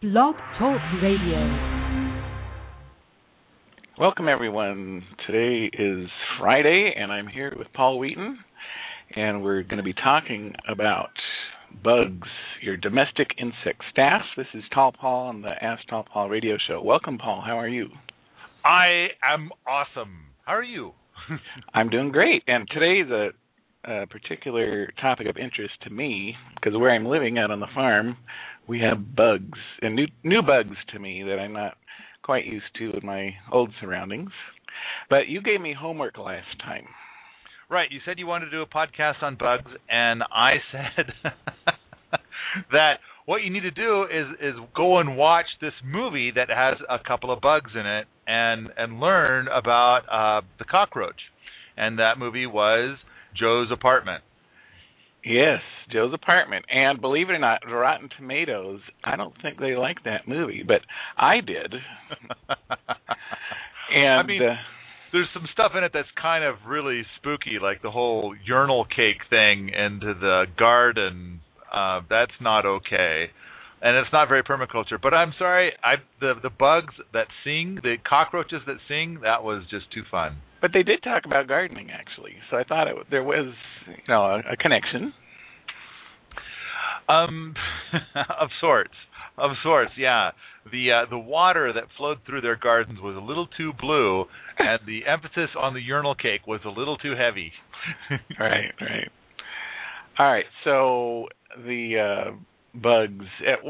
Blog Talk Radio. Welcome, everyone. Today is Friday, and I'm here with Paul Wheaton, and we're going to be talking about bugs, your domestic insect staff. This is Tall Paul on the Ask Tall Paul radio show. Welcome, Paul. How are you? I am awesome. How are you? I'm doing great, and today's a particular topic of interest to me because where I'm living out on the farm, we have bugs, and new bugs to me that I'm not quite used to in my old surroundings. But you gave me homework last time. Right. You said you wanted to do a podcast on bugs, and I said that what you need to do is go and watch this movie that has a couple of bugs in it and learn about the cockroach. And that movie was Joe's Apartment. Yes, Joe's Apartment. And believe it or not, Rotten Tomatoes, I don't think they liked that movie, but I did. And I mean, there's some stuff in it that's kind of really spooky, like the whole urinal cake thing into the garden. That's not okay. And it's not very permaculture. But I'm sorry, the bugs that sing, the cockroaches that sing, that was just too fun. But they did talk about gardening, actually. So I thought there was, a connection. Of sorts, yeah. The water that flowed through their gardens was a little too blue, and the emphasis on the urinal cake was a little too heavy. Right. All right. So the bugs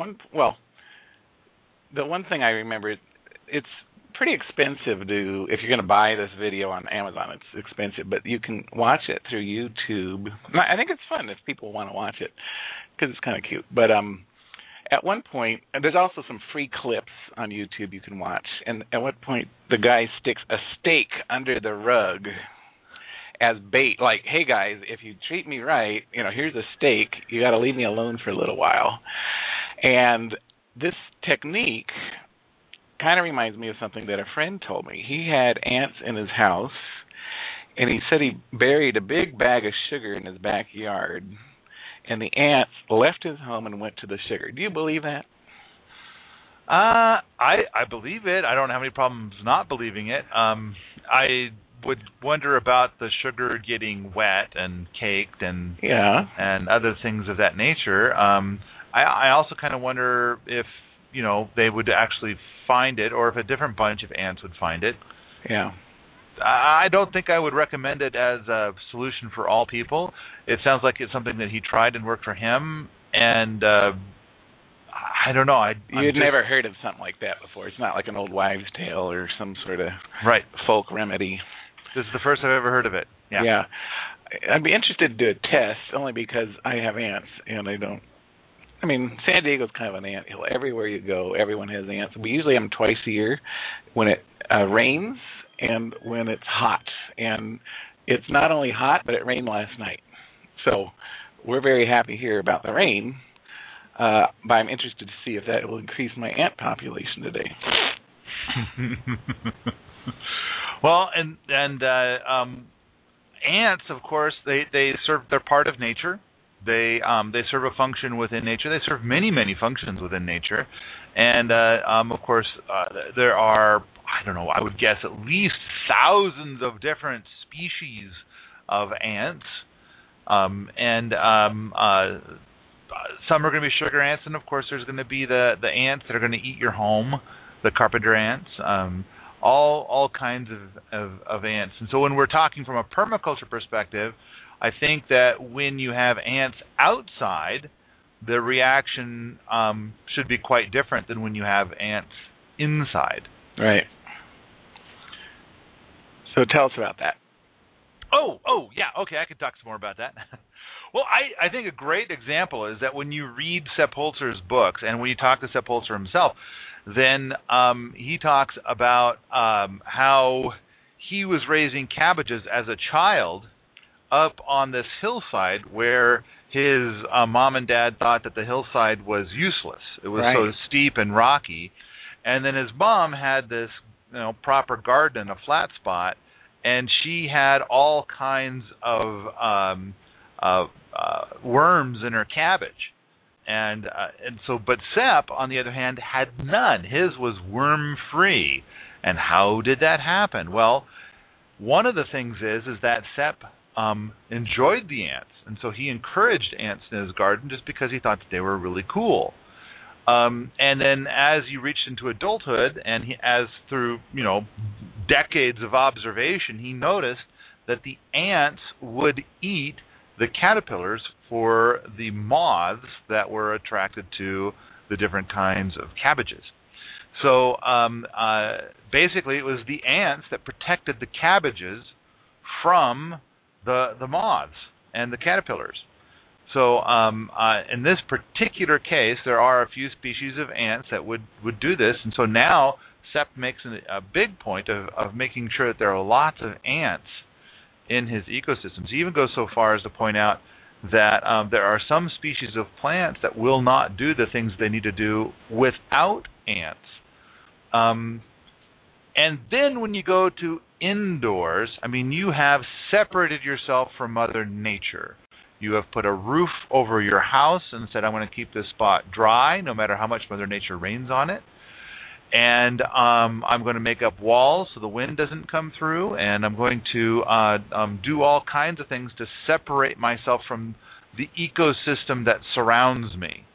the one thing I remember, it's pretty expensive if you're going to buy this video on Amazon. It's expensive, but you can watch it through YouTube. I think it's fun if people want to watch it because it's kind of cute. But at one point, and there's also some free clips on YouTube you can watch, and at one point the guy sticks a steak under the rug as bait, like, hey guys, if you treat me right, here's a steak, you got to leave me alone for a little while. And this technique kind of reminds me of something that a friend told me. He had ants in his house, and he said he buried a big bag of sugar in his backyard, and the ants left his home and went to the sugar. Do you believe that? I believe it. I don't have any problems not believing it. I would wonder about the sugar getting wet and caked and other things of that nature. I also kind of wonder if they would actually find it, or if a different bunch of ants would find it. Yeah. I don't think I would recommend it as a solution for all people. It sounds like it's something that he tried and worked for him, and I don't know. You'd never heard of something like that before. It's not like an old wives' tale or some sort of folk remedy. This is the first I've ever heard of it. Yeah. I'd be interested to do a test, only because I have ants, and San Diego's kind of an ant hill. Everywhere you go, everyone has ants. We usually have them twice a year when it rains and when it's hot. And it's not only hot, but it rained last night. So we're very happy here about the rain, but I'm interested to see if that will increase my ant population today. Well, and ants, of course, they're part of nature. They serve a function within nature. They serve many, many functions within nature. And, of course, there are, I would guess at least thousands of different species of ants. Some are going to be sugar ants, and, of course, there's going to be the ants that are going to eat your home, the carpenter ants, all kinds of ants. And so when we're talking from a permaculture perspective, I think that when you have ants outside, the reaction should be quite different than when you have ants inside. Right. So tell us about that. Oh, yeah. Okay, I could talk some more about that. Well, I think a great example is that when you read Sepp Holzer's books and when you talk to Sepp Holzer himself, then he talks about how he was raising cabbages as a child up on this hillside where his mom and dad thought that the hillside was useless. It was so steep and rocky. And then his mom had this proper garden, a flat spot, and she had all kinds of worms in her cabbage. But Sepp, on the other hand, had none. His was worm-free. And how did that happen? Well, one of the things is that Sepp enjoyed the ants, and so he encouraged ants in his garden just because he thought that they were really cool. And then as he reached into adulthood, and as through decades of observation, he noticed that the ants would eat the caterpillars for the moths that were attracted to the different kinds of cabbages. So basically, it was the ants that protected the cabbages from the moths and the caterpillars. So in this particular case, there are a few species of ants that would do this, and so now Sepp makes a big point of making sure that there are lots of ants in his ecosystems. He even goes so far as to point out that there are some species of plants that will not do the things they need to do without ants. And then when you go to indoors, you have separated yourself from Mother Nature. You have put a roof over your house and said, I'm going to keep this spot dry no matter how much Mother Nature rains on it. And I'm going to make up walls so the wind doesn't come through, and I'm going to do all kinds of things to separate myself from the ecosystem that surrounds me.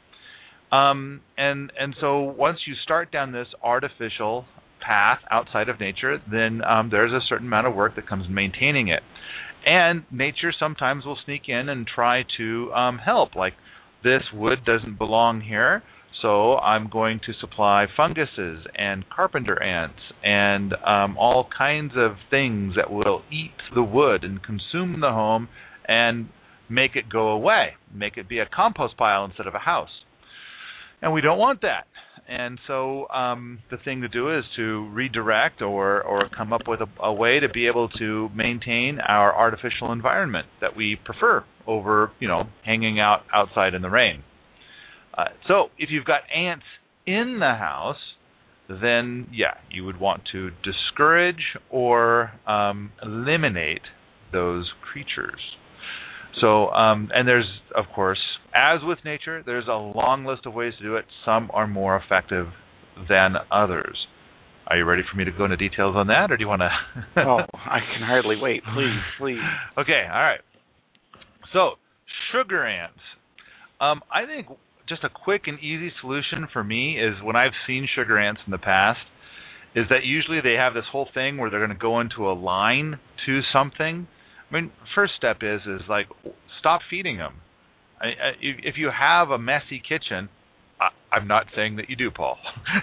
And so once you start down this artificial path outside of nature, then there's a certain amount of work that comes maintaining it. And nature sometimes will sneak in and try to help, like this wood doesn't belong here, so I'm going to supply funguses and carpenter ants and all kinds of things that will eat the wood and consume the home and make it go away, make it be a compost pile instead of a house. And we don't want that. And so the thing to do is to redirect or come up with a way to be able to maintain our artificial environment that we prefer over, hanging out outside in the rain. So if you've got ants in the house, then, you would want to discourage or eliminate those creatures. So, and there's, of course, as with nature, there's a long list of ways to do it. Some are more effective than others. Are you ready for me to go into details on that, or do you want to? Oh, I can hardly wait. Please. Okay, all right. So, sugar ants. I think just a quick and easy solution for me is when I've seen sugar ants in the past, is that usually they have this whole thing where they're going to go into a line to something. First step is like stop feeding them. If you have a messy kitchen, I'm not saying that you do, Paul,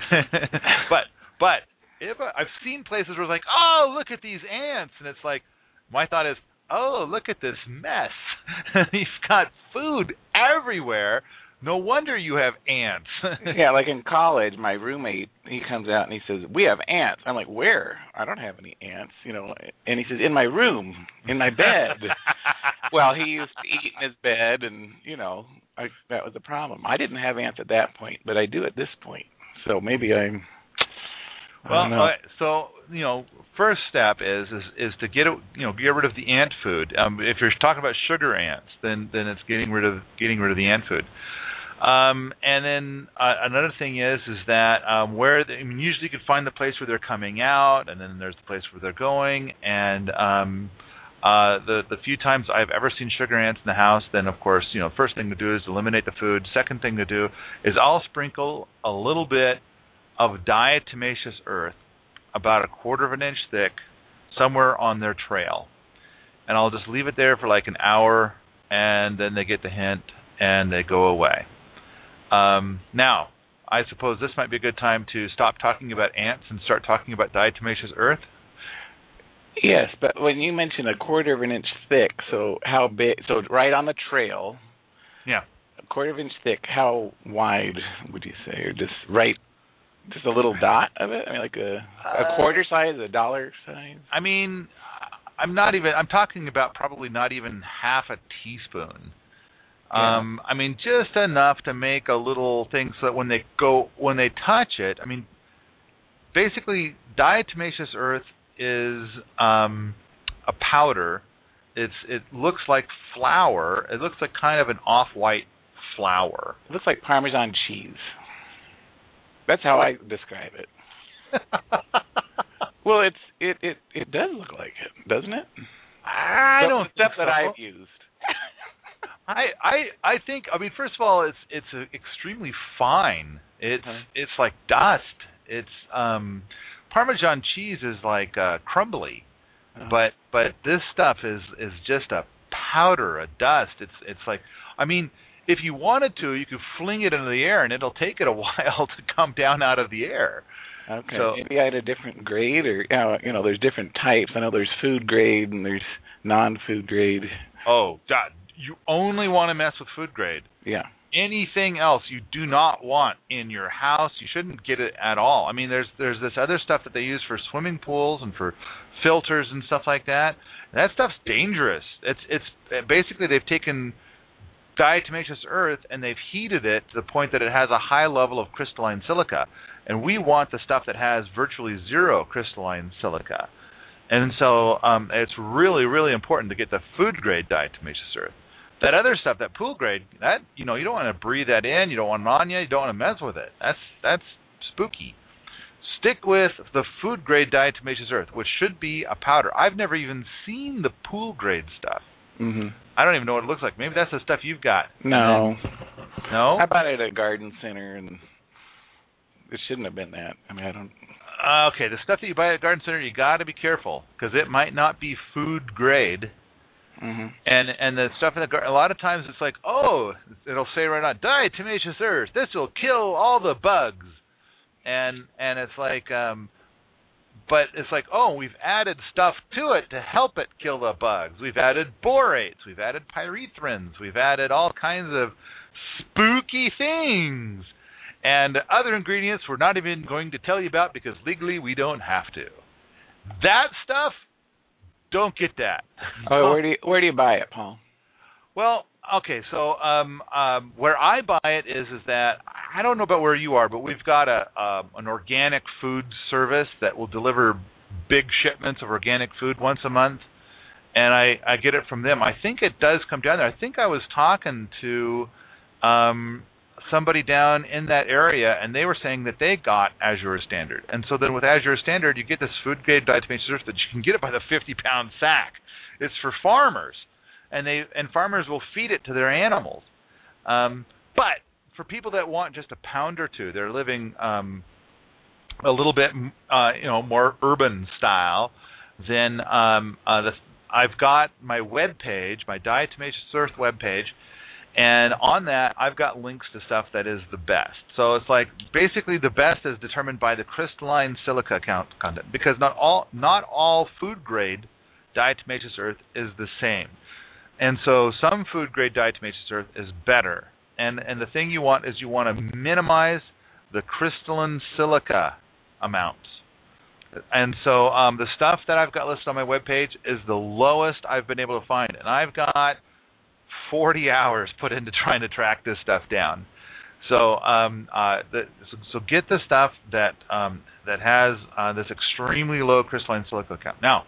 but if I've seen places where it's like, oh, look at these ants, and it's like, my thought is, oh, look at this mess. You've got food everywhere. No wonder you have ants. Yeah, like in college, my roommate, he comes out and he says, we have ants. I'm like, where? I don't have any ants, And he says, in my room, in my bed. Well, he used to eat in his bed, and, that was the problem. I didn't have ants at that point, but I do at this point. So maybe I don't know. So, first step is to get rid of the ant food. If you're talking about sugar ants, then it's getting rid of the ant food. And then another thing is that usually you can find the place where they're coming out, and then there's the place where they're going. And the few times I've ever seen sugar ants in the house, then of course, first thing to do is eliminate the food. Second thing to do is I'll sprinkle a little bit of diatomaceous earth, about 1/4 of an inch thick, somewhere on their trail, and I'll just leave it there for like an hour, and then they get the hint and they go away. Now, I suppose this might be a good time to stop talking about ants and start talking about diatomaceous earth. Yes, but when you mentioned 1/4 of an inch thick, so how big? So right on the trail. Yeah. 1/4 of an inch thick. How wide would you say, or just right? Just a little dot of it? Like a quarter size, a dollar size? I'm talking about probably not even half a teaspoon. Yeah. Just enough to make a little thing so that when they touch it, basically diatomaceous earth is a powder. It looks like flour. It looks like kind of an off-white flour. It looks like Parmesan cheese. That's how I describe it. Well, it does look like it, doesn't it? I don't think stuff so. that I've used. I think, I mean, first of all, it's extremely fine. It's like dust. It's Parmesan cheese is like crumbly, but this stuff is just a powder, a dust. It's like, I mean, if you wanted to, you could fling it into the air and it'll take it a while to come down out of the air. Okay, so, maybe I had a different grade, or there's different types. I know there's food grade and there's non-food grade. Oh, God, you only want to mess with food grade. Yeah. Anything else you do not want in your house, you shouldn't get it at all. I mean, there's this other stuff that they use for swimming pools and for filters and stuff like that. That stuff's dangerous. It's basically they've taken diatomaceous earth and they've heated it to the point that it has a high level of crystalline silica. And we want the stuff that has virtually zero crystalline silica. And so it's really, really important to get the food-grade diatomaceous earth. That other stuff, that pool grade, that you don't want to breathe that in. You don't want it on you. You don't want to mess with it. That's spooky. Stick with the food-grade diatomaceous earth, which should be a powder. I've never even seen the pool-grade stuff. Mm-hmm. I don't even know what it looks like. Maybe that's the stuff you've got. No. No? I bought it at a garden center, and it shouldn't have been that. I mean, I don't... Okay, the stuff that you buy at garden center, you got to be careful, because it might not be food grade. Mm-hmm. And the stuff in the garden, a lot of times it's like, oh, it'll say right on, diatomaceous earth, this will kill all the bugs. And it's like, but it's like, oh, we've added stuff to it to help it kill the bugs. We've added borates, we've added pyrethrins, we've added all kinds of spooky things. And other ingredients we're not even going to tell you about because legally we don't have to. That stuff, don't get that. Oh, where do you buy it, Paul? Well, okay, so where I buy it is that I don't know about where you are, but we've got an organic food service that will deliver big shipments of organic food once a month, and I get it from them. I think it does come down there. I think I was talking to somebody down in that area, and they were saying that they got Azure Standard. And so then with Azure Standard, you get this food-grade diatomaceous earth that you can get it by the 50-pound sack. It's for farmers, and farmers will feed it to their animals. But for people that want just a pound or two, they're living a little bit more urban style, then I've got my web page, my Diatomaceous Earth web page, and on that, I've got links to stuff that is the best. So it's like basically the best is determined by the crystalline silica content, because not all food grade diatomaceous earth is the same. And so some food grade diatomaceous earth is better. And the thing you want is you want to minimize the crystalline silica amounts. And so the stuff that I've got listed on my webpage is the lowest I've been able to find. And I've got 40 hours put into trying to track this stuff down. So so get the stuff that has this extremely low crystalline silica count. Now,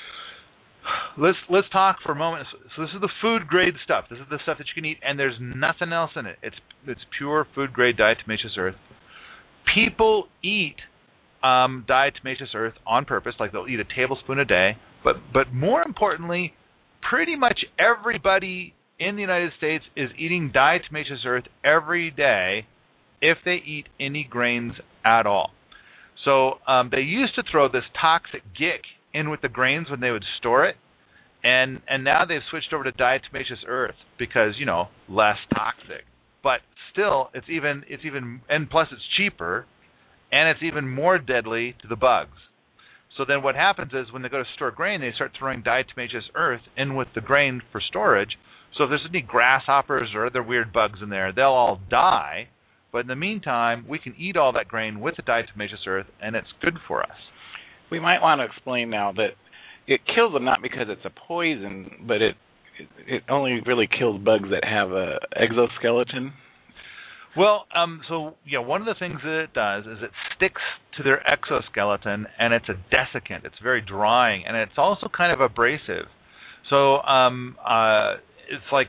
let's talk for a moment. So this is the food grade stuff. This is the stuff that you can eat, and there's nothing else in it. It's pure food grade diatomaceous earth. People eat diatomaceous earth on purpose, like they'll eat a tablespoon a day. But more importantly, pretty much everybody in the United States is eating diatomaceous earth every day if they eat any grains at all. So they used to throw this toxic gick in with the grains when they would store it, and now they've switched over to diatomaceous earth because, less toxic. But still, it's even and plus it's cheaper, and it's even more deadly to the bugs. So then what happens is when they go to store grain, they start throwing diatomaceous earth in with the grain for storage. So if there's any grasshoppers or other weird bugs in there, they'll all die. But in the meantime, we can eat all that grain with the diatomaceous earth, and it's good for us. We might want to explain now that it kills them not because it's a poison, but it only really kills bugs that have a exoskeleton. Well, one of the things that it does is it sticks to their exoskeleton, and it's a desiccant. It's very drying, and it's also kind of abrasive. So it's like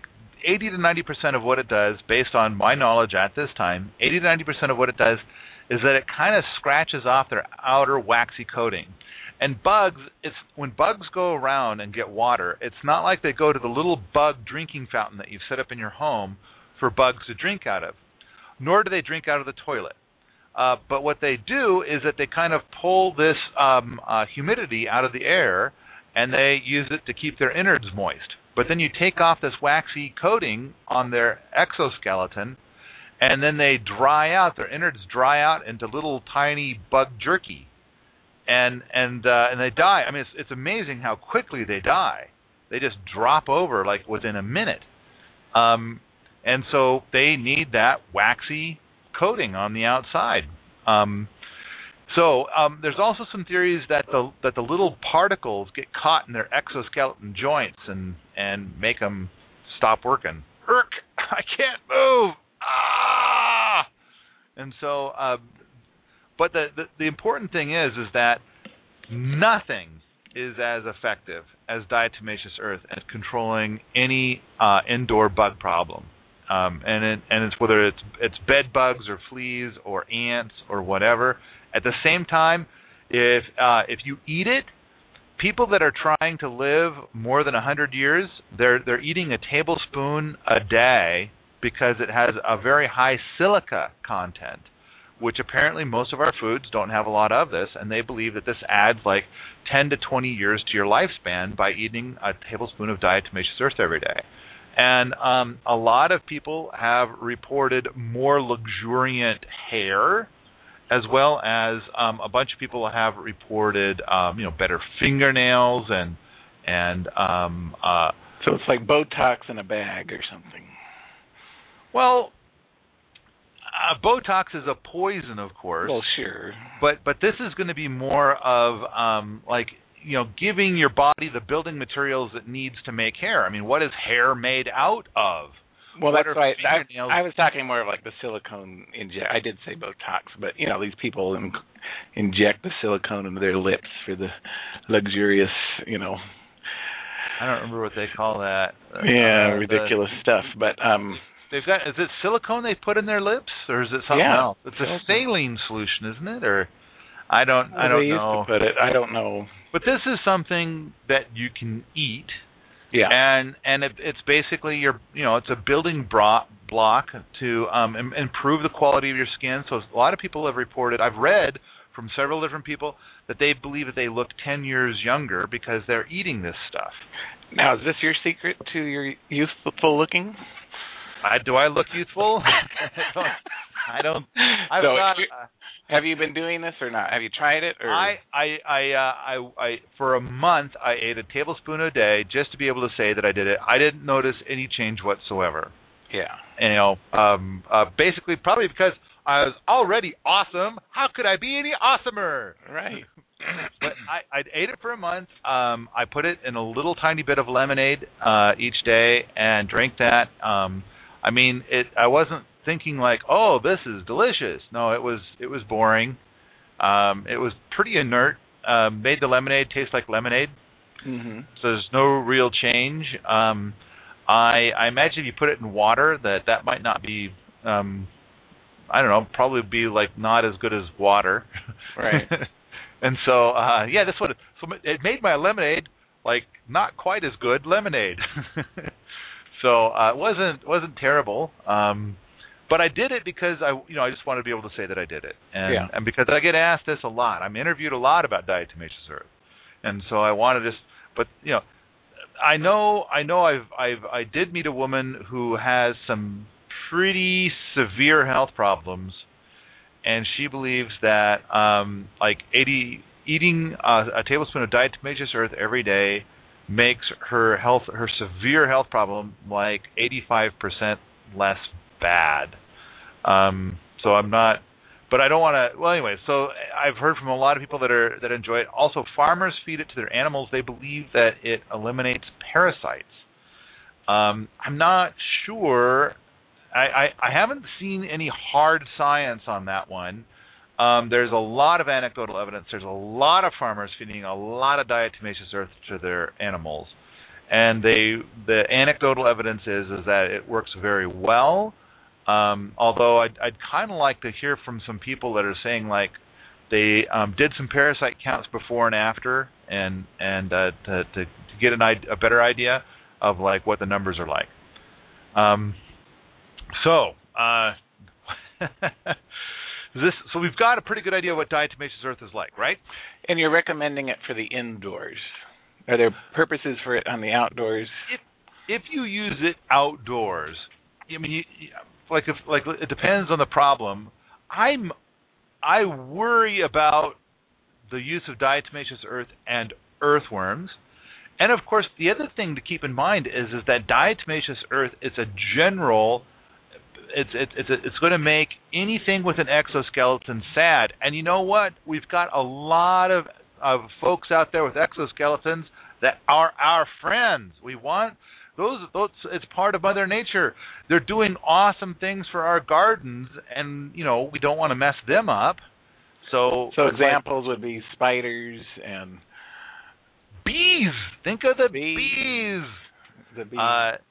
80 to 90% of what it does, based on my knowledge at this time, 80 to 90% of what it does is that it kind of scratches off their outer waxy coating. And bugs, when bugs go around and get water, it's not like they go to the little bug drinking fountain that you've set up in your home for bugs to drink out of, nor do they drink out of the toilet. But what they do is that they kind of pull this humidity out of the air, and they use it to keep their innards moist. But then you take off this waxy coating on their exoskeleton, and then they dry out. Their innards dry out into little tiny bug jerky. And they die. I mean, it's amazing how quickly they die. They just drop over like within a minute. And so they need that waxy coating on the outside. So there's also some theories that the little particles get caught in their exoskeleton joints and make them stop working. Irk! I can't move. Ah! And so. But the important thing is that nothing is as effective as diatomaceous earth at controlling any indoor bug problem, and it's whether it's bed bugs or fleas or ants or whatever. At the same time, if you eat it, people that are trying to live more than 100 years, they're eating a tablespoon a day because it has a very high silica content, which apparently most of our foods don't have a lot of this, and they believe that this adds like 10 to 20 years to your lifespan by eating a tablespoon of diatomaceous earth every day. And a lot of people have reported more luxuriant hair, as well as a bunch of people have reported better fingernails and so it's like Botox in a bag or something. Well, Botox is a poison, of course. Well, sure. But this is going to be more of giving your body the building materials it needs to make hair. I mean, what is hair made out of? Well, that's right. I was talking more of like the silicone inject. I did say Botox, but these people inject the silicone into their lips for the luxurious, I don't remember what they call that. Ridiculous stuff. But they've got, is it silicone they put in their lips, or is it something else? It's a saline solution, isn't it? Or I don't know. They used to put it. I don't know. But this is something that you can eat. Yeah. And it's basically it's a building block to improve the quality of your skin. So a lot of people have reported, I've read from several different people, that they believe that they look 10 years younger because they're eating this stuff. Now, is this your secret to your youthful looking? Do I look youthful? I don't. Have you been doing this or not? Have you tried it? Or? I for a month I ate a tablespoon a day just to be able to say that I did it. I didn't notice any change whatsoever. Yeah. And, basically probably because I was already awesome. How could I be any awesomer? Right. But I ate it for a month. I put it in a little tiny bit of lemonade each day and drank that. I wasn't thinking like, oh, this is delicious. No, it was boring. It was pretty inert. Made the lemonade taste like lemonade. Mm-hmm. So there's no real change. I imagine if you put it in water, that might not be. I don't know. Probably be like not as good as water. Right. And so that's what. So it made my lemonade like not quite as good lemonade. So it wasn't terrible. But I did it because I just wanted to be able to say that I did it, and because I get asked this a lot. I'm interviewed a lot about diatomaceous earth, and so I wanted to. But I know I did meet a woman who has some pretty severe health problems, and she believes that eating a tablespoon of diatomaceous earth every day makes her severe health problem like 85% less bad. So I'm not, but I don't want to. Well, anyway, so I've heard from a lot of people that enjoy it. Also, farmers feed it to their animals. They believe that it eliminates parasites. I'm not sure. I haven't seen any hard science on that one. There's a lot of anecdotal evidence. There's a lot of farmers feeding a lot of diatomaceous earth to their animals, and the anecdotal evidence is that it works very well. Although I'd kind of like to hear from some people that are saying like they did some parasite counts before and after, and to get a better idea of like what the numbers are like. So we've got a pretty good idea of what diatomaceous earth is like, right? And you're recommending it for the indoors. Are there purposes for it on the outdoors? If you use it outdoors, I mean, it depends on the problem. I worry about the use of diatomaceous earth and earthworms. And of course, the other thing to keep in mind is that diatomaceous earth, it's a general. It's going to make anything with an exoskeleton sad. And you know what? We've got a lot of folks out there with exoskeletons that are our friends. We want those. It's part of Mother Nature. They're doing awesome things for our gardens, and we don't want to mess them up. So examples would be spiders and bees. Think of the bees. The bees.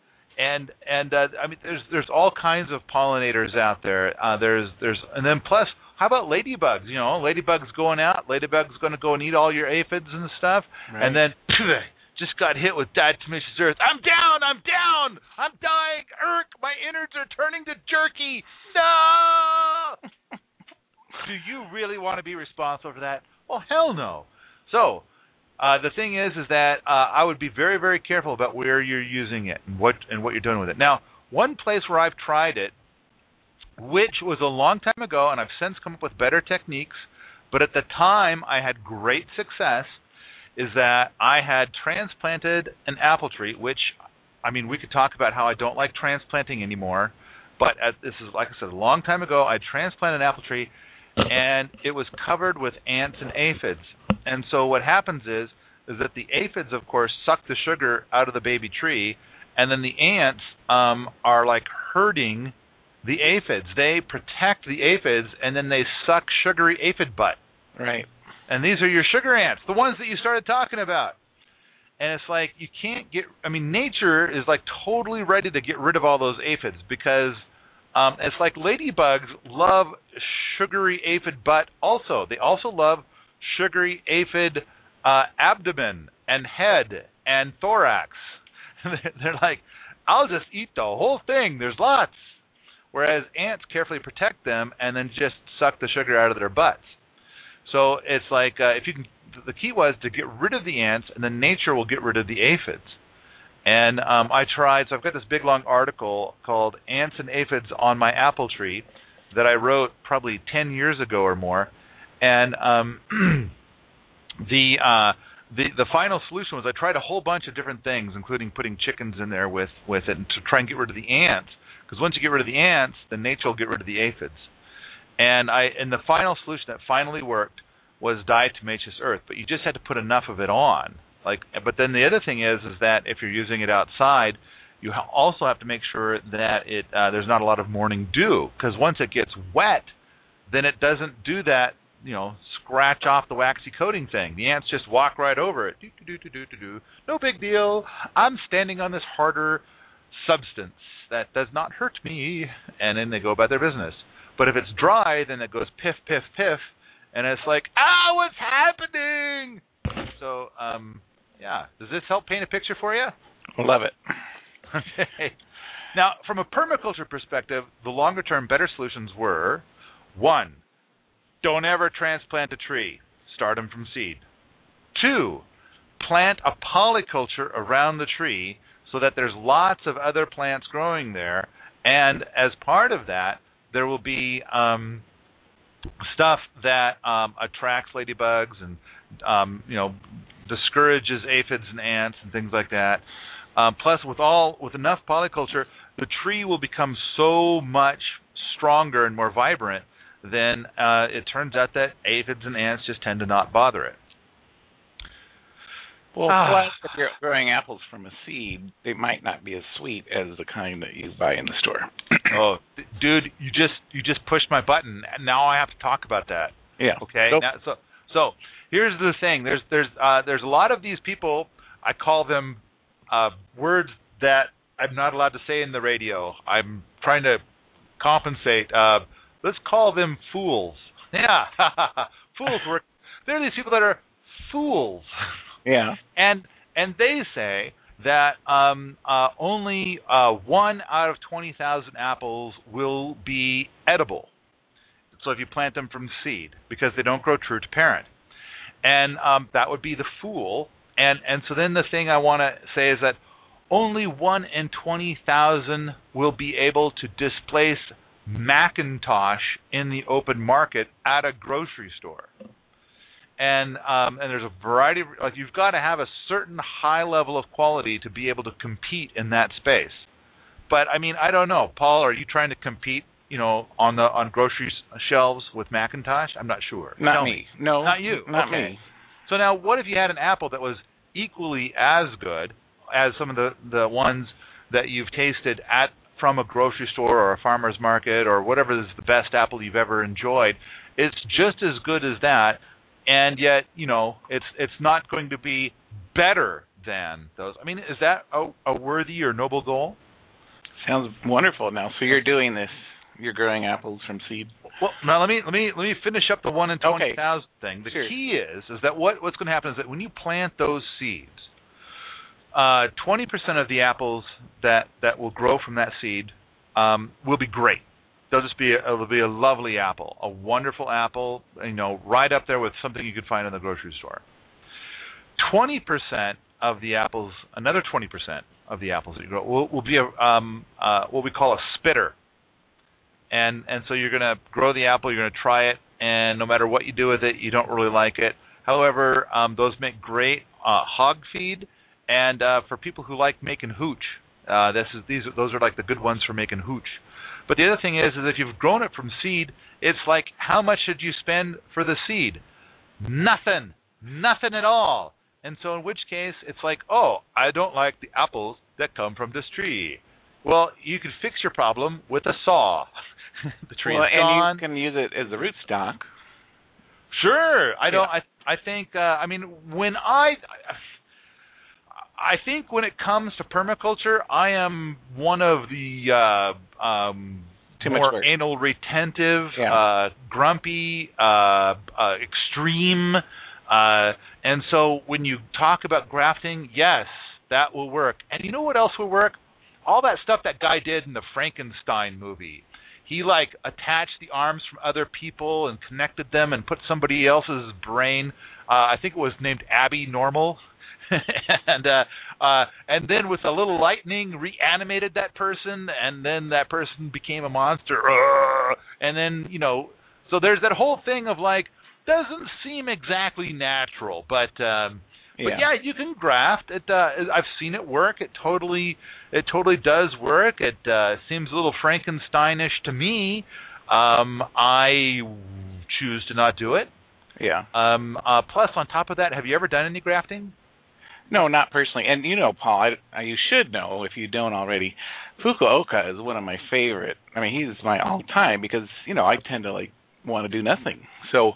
I mean, there's all kinds of pollinators out there. And then plus, how about ladybugs? Ladybugs going out. Ladybugs going to go and eat all your aphids and stuff. Right. And then just got hit with diatomaceous earth. I'm down. I'm dying. My innards are turning to jerky. No. Do you really want to be responsible for that? Well, hell no. So. The thing is that I would be very, very careful about where you're using it and what you're doing with it. Now, one place where I've tried it, which was a long time ago, and I've since come up with better techniques, but at the time I had great success, is that I had transplanted an apple tree, which, I mean, we could talk about how I don't like transplanting anymore, but this is, like I said, a long time ago, I transplanted an apple tree, and it was covered with ants and aphids. And so what happens is that the aphids, of course, suck the sugar out of the baby tree, and then the ants are like herding the aphids. They protect the aphids, and then they suck sugary aphid butt. Right. And these are your sugar ants, the ones that you started talking about. And it's like you can't nature is like totally ready to get rid of all those aphids because it's like ladybugs love sugary aphid butt also. They also love sugary aphid abdomen and head and thorax. They're like, I'll just eat the whole thing. There's lots. Whereas ants carefully protect them and then just suck the sugar out of their butts. So it's like if you can. The key was to get rid of the ants, and then nature will get rid of the aphids. And I tried. So I've got this big long article called "Ants and Aphids on My Apple Tree" that I wrote probably 10 years ago or more. And the final solution was I tried a whole bunch of different things, including putting chickens in there with it, and to try and get rid of the ants. Because once you get rid of the ants, then nature will get rid of the aphids. And the final solution that finally worked was diatomaceous earth, but you just had to put enough of it on. But then the other thing is that if you're using it outside, you also have to make sure that there's not a lot of morning dew, because once it gets wet, then it doesn't do that, scratch off the waxy coating thing. The ants just walk right over it. No big deal. I'm standing on this harder substance that does not hurt me, and then they go about their business. But if it's dry, then it goes piff, piff, piff, and it's like, what's happening? So, yeah. Does this help paint a picture for you? Love it. Okay. Now, from a permaculture perspective, the longer-term better solutions were, 1, don't ever transplant a tree. Start them from seed. 2, plant a polyculture around the tree so that there's lots of other plants growing there, and as part of that, there will be stuff that attracts ladybugs and discourages aphids and ants and things like that. Plus, with enough polyculture, the tree will become so much stronger and more vibrant. Then it turns out that aphids and ants just tend to not bother it. Well, plus, if you're growing apples from a seed, they might not be as sweet as the kind that you buy in the store. Oh, dude, you just pushed my button. Now I have to talk about that. Yeah. Okay. Nope. Now, so here's the thing. There's a lot of these people. I call them words that I'm not allowed to say in the radio. I'm trying to compensate. Let's call them fools. Yeah, fools work. There are these people that are fools. Yeah. And they say that only 1 out of 20,000 apples will be edible. So if you plant them from seed, because they don't grow true to parent. And that would be the fool. And so then the thing I want to say is that only 1 in 20,000 will be able to displace Macintosh in the open market at a grocery store. And there's a variety of, like, you've got to have a certain high level of quality to be able to compete in that space. But I mean, I don't know, Paul, are you trying to compete, on grocery shelves with Macintosh? I'm not sure. Not me. No, not you. Not okay. me. So now, what if you had an apple that was equally as good as some of the ones that you've tasted from a grocery store or a farmer's market or whatever is the best apple you've ever enjoyed? It's just as good as that, and yet it's not going to be better than those. I mean, is that a worthy or noble goal? Sounds wonderful. Now, so you're doing this. You're growing apples from seed. Well, now let me finish up the 1 in 20,000 thing. The Sure. key is that what's going to happen is that when you plant those seeds, 20% of the apples that will grow from that seed will be great. It'll be a lovely apple, a wonderful apple, right up there with something you could find in the grocery store. 20% of the apples, another 20% of the apples that you grow will be what we call a spitter. And so you're going to grow the apple, you're going to try it, and no matter what you do with it, you don't really like it. However, those make great hog feed, and for people who like making hooch, those are like the good ones for making hooch. But the other thing is if you've grown it from seed, it's like, how much did you spend for the seed? Nothing at all. And so in which case, it's like, oh, I don't like the apples that come from this tree. Well, you can fix your problem with a saw. The tree is gone. And you can use it as a rootstock. Sure. I think. I think when it comes to permaculture, I am one of the more anal retentive, grumpy, extreme. And so when you talk about grafting, yes, that will work. And you know what else will work? All that stuff that guy did in the Frankenstein movie. He attached the arms from other people and connected them and put somebody else's brain. I think it was named Abby Normal. And then with a little lightning reanimated that person, and then that person became a monster. And then, so there's that whole thing of doesn't seem exactly natural, but yeah, you can graft. I've seen it work. It totally does work. It seems a little Frankensteinish to me. I choose to not do it. Yeah. Plus, on top of that, have you ever done any grafting? No, not personally. And Paul, you should know if you don't already, Fukuoka is one of my favorite. I mean, he's my all-time because, I tend to want to do nothing. So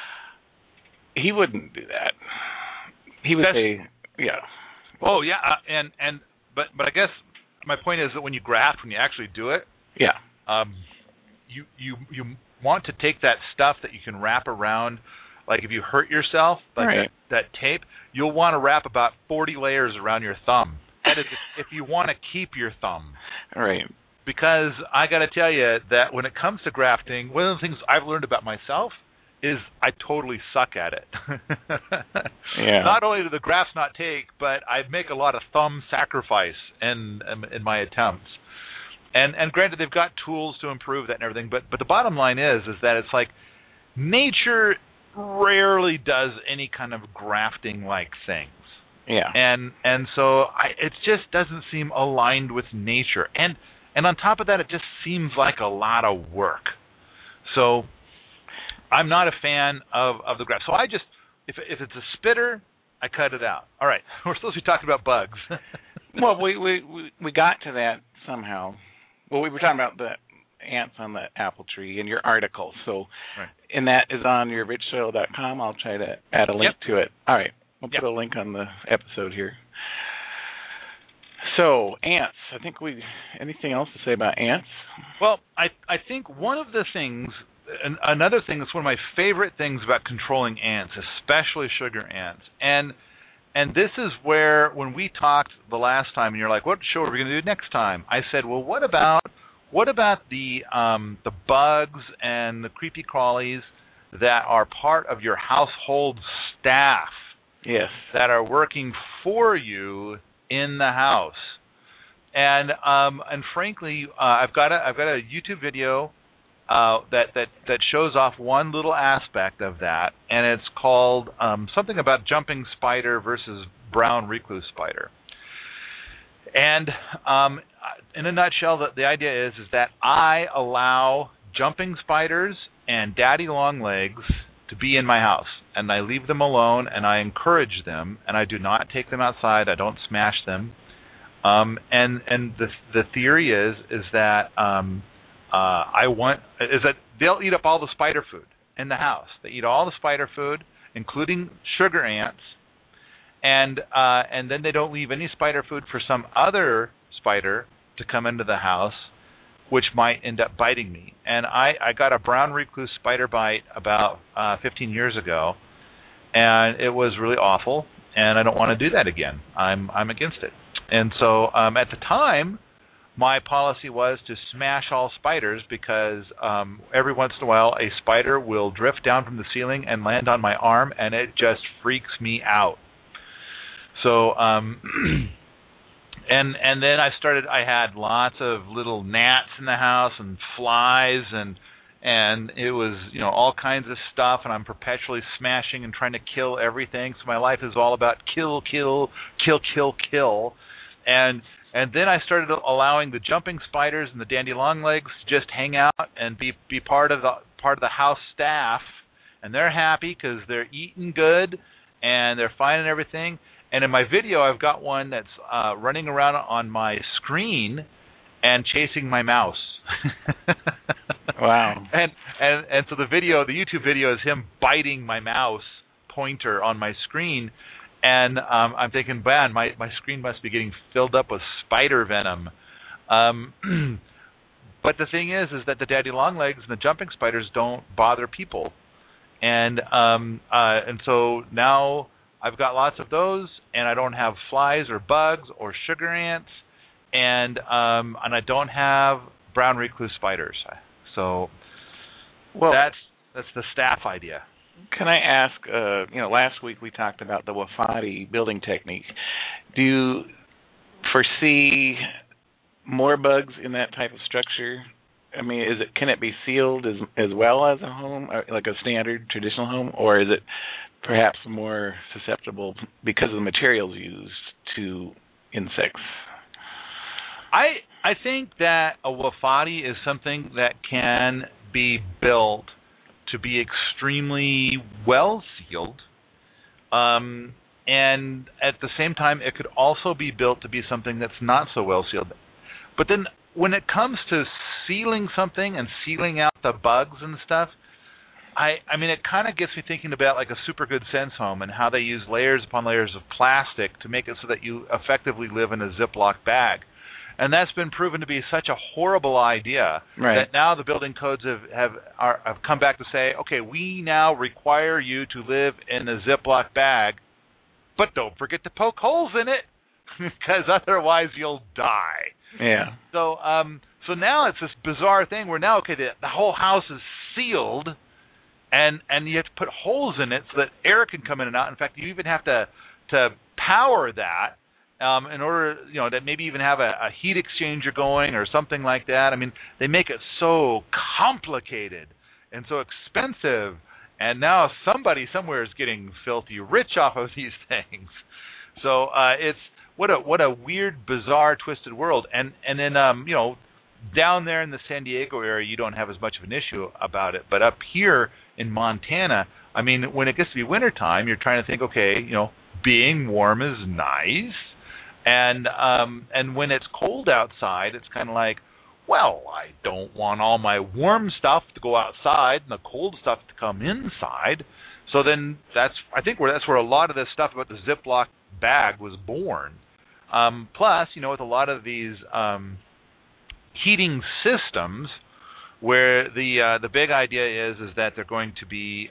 he wouldn't do that. He would say, yeah. Oh, yeah, but I guess my point is that when you graft, when you actually do it, yeah, you want to take that stuff that you can wrap around. Like if you hurt yourself, that tape, you'll want to wrap about 40 layers around your thumb. That is, if you want to keep your thumb. Right. Because I got to tell you that when it comes to grafting, one of the things I've learned about myself is I totally suck at it. Yeah. Not only do the grafts not take, but I make a lot of thumb sacrifice in my attempts. And granted, they've got tools to improve that and everything, but the bottom line is that it's like nature rarely does any kind of grafting-like things. Yeah. And so it just doesn't seem aligned with nature. And on top of that, it just seems like a lot of work. So I'm not a fan of the graft. So I just, if it's a spitter, I cut it out. All right, we're supposed to be talking about bugs. Well, we got to that somehow. Well, we were talking about the ants on the apple tree in your article. So, right. And that is on your richsoil.com. I'll try to add a link to it. All right, we'll put a link on the episode here. So ants. I think anything else to say about ants? Well, I think one of the things, another thing that's one of my favorite things about controlling ants, especially sugar ants, and this is where, when we talked the last time, and you're like, what show are we going to do next time? I said, well, what about the bugs and the creepy crawlies that are part of your household staff? Yes. That are working for you in the house. And frankly, I've got a YouTube video that shows off one little aspect of that, and it's called something about jumping spider versus brown recluse spider. And in a nutshell, the idea is that I allow jumping spiders and daddy long legs to be in my house, and I leave them alone, and I encourage them, and I do not take them outside. I don't smash them. And the theory is that they'll eat up all the spider food in the house. They eat all the spider food, including sugar ants, and then they don't leave any spider food for some other spider to come into the house, which might end up biting me. And I got a brown recluse spider bite about 15 years ago, and it was really awful, and I don't want to do that again. I'm against it. And so at the time, my policy was to smash all spiders, because every once in a while a spider will drift down from the ceiling and land on my arm, and it just freaks me out. So and then I had lots of little gnats in the house and flies, and it was, all kinds of stuff, and I'm perpetually smashing and trying to kill everything. So my life is all about kill, kill, kill, kill, kill. And then I started allowing the jumping spiders and the dandy longlegs to just hang out and be part of the house staff, and they're happy because they're eating good and they're fine and everything. And in my video, I've got one that's running around on my screen and chasing my mouse. Wow. And so the YouTube video is him biting my mouse pointer on my screen. And I'm thinking, man, my screen must be getting filled up with spider venom. But the thing is that the daddy longlegs and the jumping spiders don't bother people. And so now I've got lots of those, and I don't have flies or bugs or sugar ants, and I don't have brown recluse spiders. So that's the staff idea. Can I ask, last week we talked about the Wofati building technique. Do you foresee more bugs in that type of structure? I mean, can it be sealed as well as a home, like a standard traditional home, or is it perhaps more susceptible because of the materials used to insects? I think that a Wofati is something that can be built to be extremely well sealed, and at the same time it could also be built to be something that's not so well sealed. But then when it comes to sealing something and sealing out the bugs and stuff, I mean, it kind of gets me thinking about like a Super Good Sense home and how they use layers upon layers of plastic to make it so that you effectively live in a Ziploc bag. And that's been proven to be such a horrible idea, right, that now the building codes have come back to say, okay, we now require you to live in a Ziploc bag, but don't forget to poke holes in it, because otherwise you'll die. Yeah. So now it's this bizarre thing where now, okay, the whole house is sealed, and you have to put holes in it so that air can come in and out. In fact, you even have to power that. In order, to maybe even have a heat exchanger going or something like that. I mean, they make it so complicated and so expensive, and now somebody somewhere is getting filthy rich off of these things. So it's what a weird, bizarre, twisted world. And then down there in the San Diego area, you don't have as much of an issue about it. But up here in Montana, I mean, when it gets to be wintertime, you're trying to think, okay, being warm is nice. And when it's cold outside, it's kind of like, well, I don't want all my warm stuff to go outside and the cold stuff to come inside. So then I think that's where a lot of this stuff about the Ziploc bag was born. Plus, with a lot of these heating systems, where the big idea is that they're going to be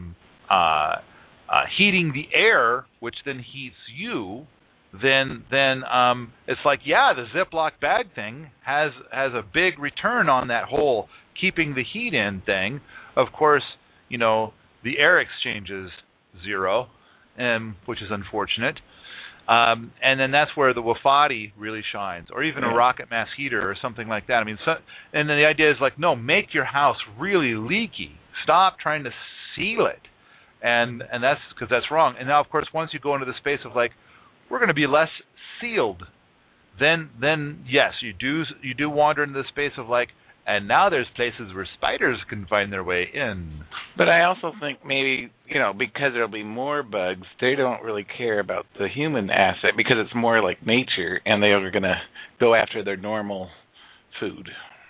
heating the air, which then heats you. Then it's like, the Ziploc bag thing has a big return on that whole keeping the heat in thing. Of course, the air exchange is zero, which is unfortunate. And then that's where the Wafati really shines, or even a rocket mass heater or something like that. I mean, and then the idea is like, no, make your house really leaky. Stop trying to seal it, and that's because that's wrong. And now, of course, once you go into the space of like, we're going to be less sealed, then yes, you do wander into the space of like, and now there's places where spiders can find their way in. But I also think maybe, because there'll be more bugs, they don't really care about the human aspect because it's more like nature, and they are going to go after their normal food.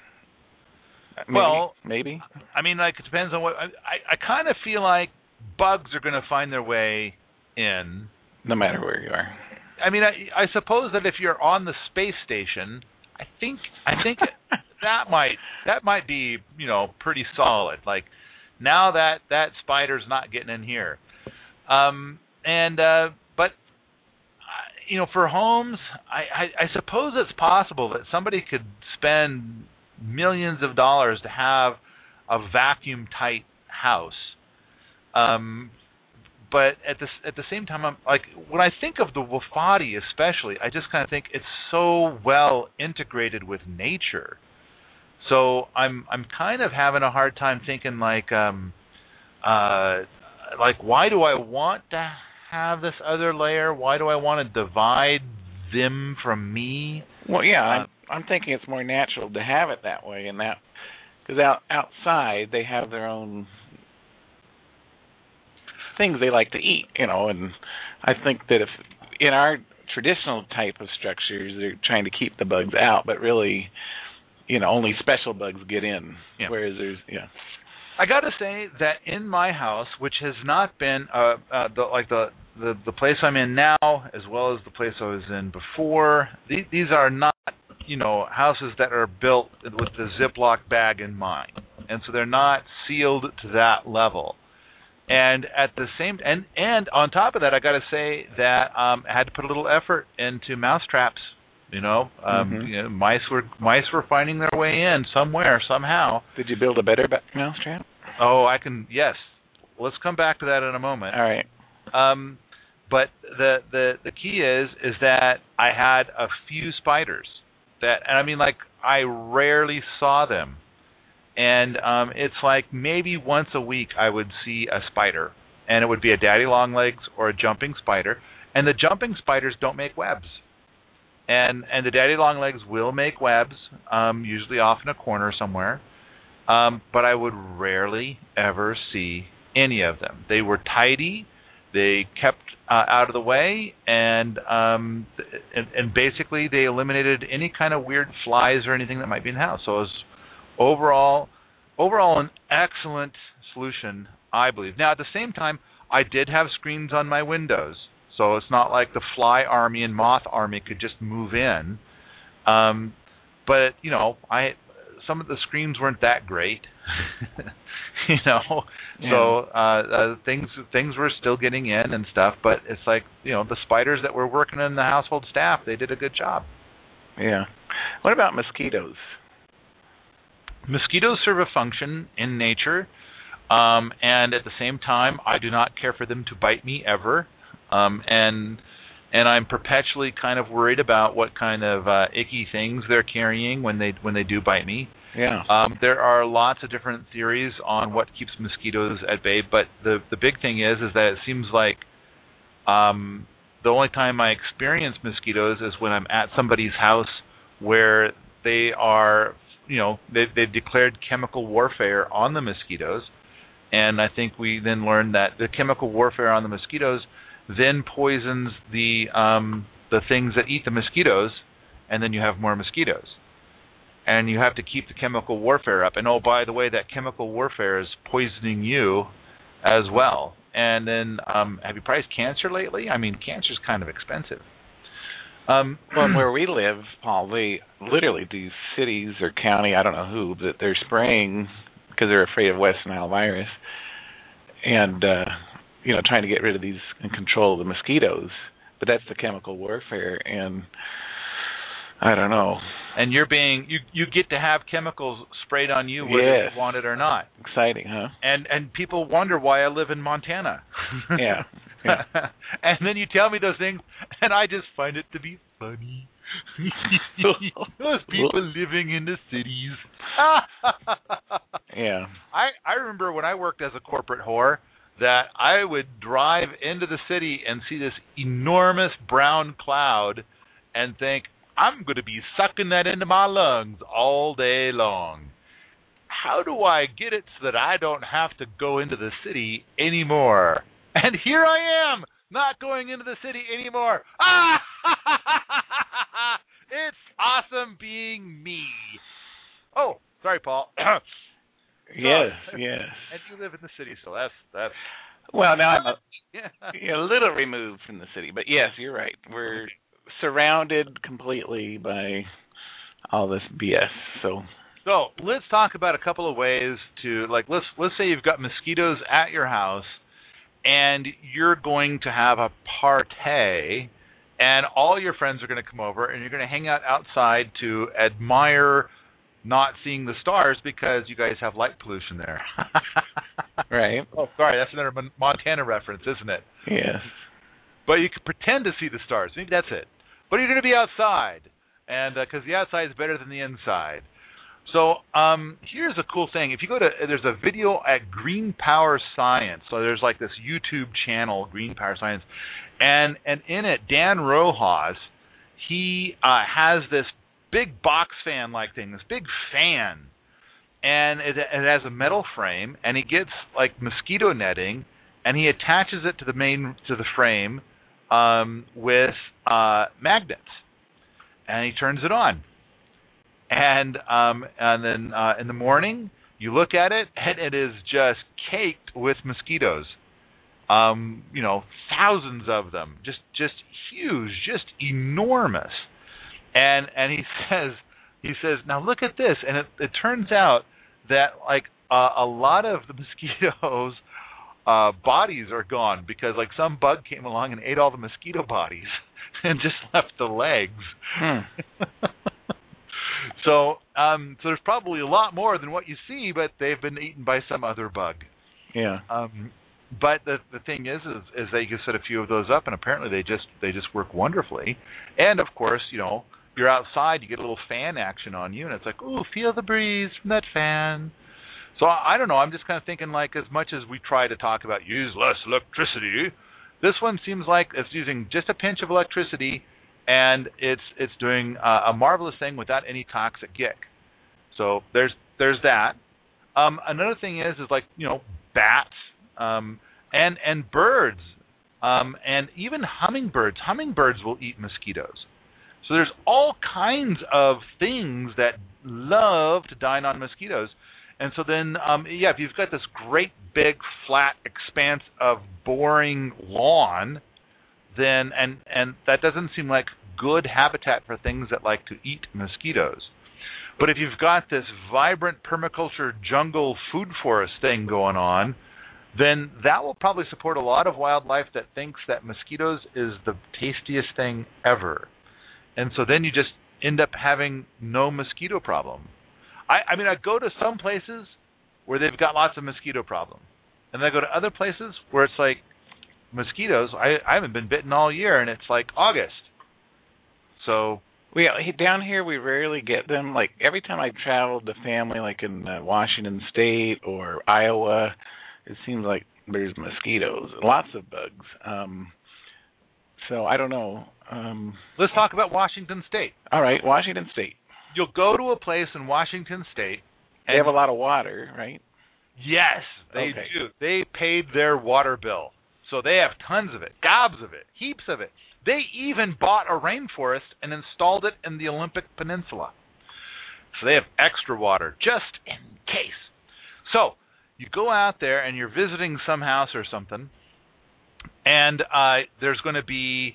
Maybe. I mean, like, it depends on what. I kind of feel like bugs are going to find their way in. No matter where you are. I mean, I suppose that if you're on the space station, I think that might be pretty solid. Like, now that spider's not getting in here, but for homes, I suppose it's possible that somebody could spend millions of dollars to have a vacuum tight house. But at the same time, I'm like, when I think of the Wafati especially, I just kind of think it's so well integrated with nature. So I'm kind of having a hard time thinking like why do I want to have this other layer? Why do I want to divide them from me? Well, I'm thinking it's more natural to have it that way, and that because outside they have their own things they like to eat, and I think that if in our traditional type of structures they're trying to keep the bugs out, but really, only special bugs get in. Yeah. Whereas there's I got to say that in my house, which has not been the place I'm in now, as well as the place I was in before, these are not houses that are built with the Ziploc bag in mind, and so they're not sealed to that level. And at the same and on top of that, I got to say that I had to put a little effort into mouse traps. Mice were finding their way in somewhere, somehow. Did you build a better mouse trap? Oh, I can. Yes. Let's come back to that in a moment. All right. But the key is that I had a few spiders and I mean, like, I rarely saw them. And it's like maybe once a week I would see a spider, and it would be a daddy long legs or a jumping spider. And the jumping spiders don't make webs, and the daddy long legs will make webs, usually off in a corner somewhere. But I would rarely ever see any of them. They were tidy, they kept out of the way, and basically they eliminated any kind of weird flies or anything that might be in the house. So it was overall an excellent solution, I believe. Now, at the same time, I did have screens on my windows, so it's not like the fly army and moth army could just move in. But some of the screens weren't that great, So things were still getting in and stuff. But it's like the spiders that were working in the household staff, they did a good job. Yeah. What about mosquitoes? Mosquitoes serve a function in nature, and at the same time, I do not care for them to bite me ever, and I'm perpetually kind of worried about what kind of icky things they're carrying when they do bite me. Yeah. There are lots of different theories on what keeps mosquitoes at bay, but the big thing is that it seems like the only time I experience mosquitoes is when I'm at somebody's house where they are. They've declared chemical warfare on the mosquitoes, and I think we then learned that the chemical warfare on the mosquitoes then poisons the things that eat the mosquitoes, and then you have more mosquitoes. And you have to keep the chemical warfare up. And oh, by the way, that chemical warfare is poisoning you as well. And then have you priced cancer lately? I mean, cancer's kind of expensive. Well, where we live, Paul, they literally do cities or county, I don't know who, that they're spraying because they're afraid of West Nile virus and, trying to get rid of these and control the mosquitoes. But that's the chemical warfare, and I don't know. And you're you get to have chemicals sprayed on you whether you want it or not. Exciting, huh? And people wonder why I live in Montana. Yeah. And then you tell me those things, and I just find it to be funny. Those people living in the cities. Yeah. I remember when I worked as a corporate whore that I would drive into the city and see this enormous brown cloud and think, I'm going to be sucking that into my lungs all day long. How do I get it so that I don't have to go into the city anymore? And here I am, not going into the city anymore. It's awesome being me. Oh, sorry, Paul. Yes. And you live in the city, so that's. Well, now I'm a little removed from the city, but yes, you're right. We're surrounded completely by all this BS. So let's talk about a couple of ways to let's say you've got mosquitoes at your house, and you're going to have a party, and all your friends are going to come over, and you're going to hang out outside to admire not seeing the stars because you guys have light pollution there. Right. Oh, sorry, that's another Montana reference, isn't it? Yes. But you can pretend to see the stars. Maybe that's it. But you're going to be outside, and because the outside is better than the inside. So here's a cool thing. If you go to, there's a video at Green Power Science. So there's like this YouTube channel, Green Power Science, and in it, Dan Rojas, he has this big box fan like thing, this big fan, and it has a metal frame, and he gets like mosquito netting, and he attaches it to the frame with magnets, and he turns it on, and then in the morning you look at it, and it is just caked with mosquitoes, thousands of them, just huge, just enormous. And he says, now look at this, and it turns out that like a lot of the mosquitoes' bodies are gone because like some bug came along and ate all the mosquito bodies and just left the legs. So there's probably a lot more than what you see, but they've been eaten by some other bug. Yeah. But the thing is that you can set a few of those up, and apparently they just work wonderfully. And of course, you're outside, you get a little fan action on you, and it's like, ooh, feel the breeze from that fan. So I don't know, I'm just kind of thinking like as much as we try to talk about use less electricity, this one seems like it's using just a pinch of electricity, and it's doing a marvelous thing without any toxic gick. So there's that. Another thing is like, bats and birds, and even hummingbirds. Hummingbirds will eat mosquitoes. So there's all kinds of things that love to dine on mosquitoes. And so then, if you've got this great big flat expanse of boring lawn, then and that doesn't seem like good habitat for things that like to eat mosquitoes. But if you've got this vibrant permaculture jungle food forest thing going on, then that will probably support a lot of wildlife that thinks that mosquitoes is the tastiest thing ever. And so then you just end up having no mosquito problem. I mean, I go to some places where they've got lots of mosquito problem. And then I go to other places where it's like mosquitoes. I haven't been bitten all year, and it's like August. So down here we rarely get them. Like every time I traveled the family, like in Washington State or Iowa, it seems like there's mosquitoes, lots of bugs. So I don't know. Let's talk about Washington State. All right, Washington State. You'll go to a place in Washington State. They have a lot of water, right? Yes, they do. They paid their water bill. So they have tons of it, gobs of it, heaps of it. They even bought a rainforest and installed it in the Olympic Peninsula. So they have extra water, just in case. So you go out there and you're visiting some house or something, and there's going to be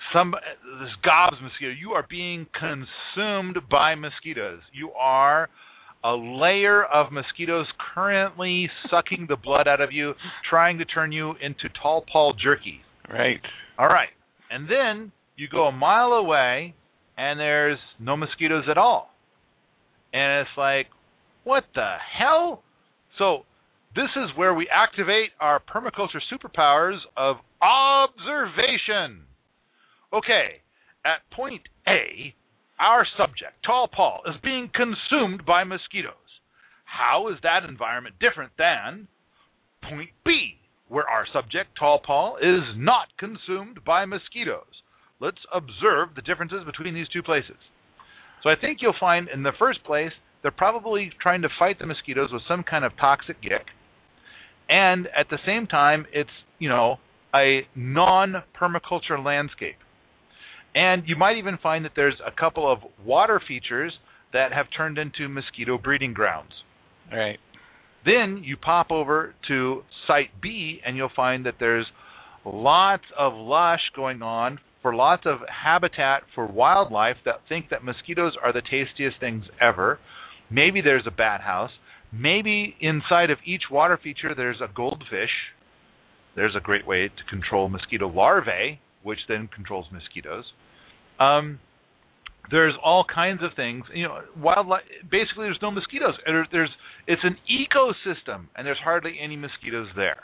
this gobs of mosquito. You are being consumed by mosquitoes. You are a layer of mosquitoes currently sucking the blood out of you, trying to turn you into tall Paul jerky. Right. All right. And then you go a mile away, and there's no mosquitoes at all. And it's like, what the hell? So this is where we activate our permaculture superpowers of observation. Okay, at point A, our subject, Tall Paul, is being consumed by mosquitoes. How is that environment different than point B, where our subject, Tall Paul, is not consumed by mosquitoes? Let's observe the differences between these two places. So I think you'll find in the first place, they're probably trying to fight the mosquitoes with some kind of toxic gick. And at the same time, it's, a non-permaculture landscape. And you might even find that there's a couple of water features that have turned into mosquito breeding grounds. Right. Then you pop over to Site B, and you'll find that there's lots of lush going on for lots of habitat for wildlife that think that mosquitoes are the tastiest things ever. Maybe there's a bat house. Maybe inside of each water feature there's a goldfish. There's a great way to control mosquito larvae, which then controls mosquitoes. There's all kinds of things. Wildlife. Basically, there's no mosquitoes. It's an ecosystem, and there's hardly any mosquitoes there.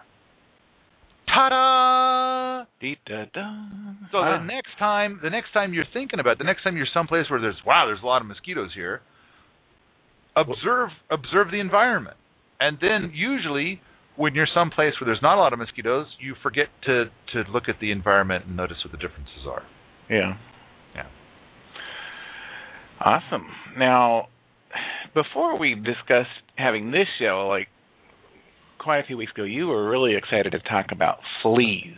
Ta-da! Dee-da-da. So the next time you're thinking about it, the next time you're someplace where there's a lot of mosquitoes here, observe the environment. And then usually when you're someplace where there's not a lot of mosquitoes, you forget to look at the environment and notice what the differences are. Yeah. Yeah. Awesome. Now, before we discussed having this show, like quite a few weeks ago, you were really excited to talk about fleas.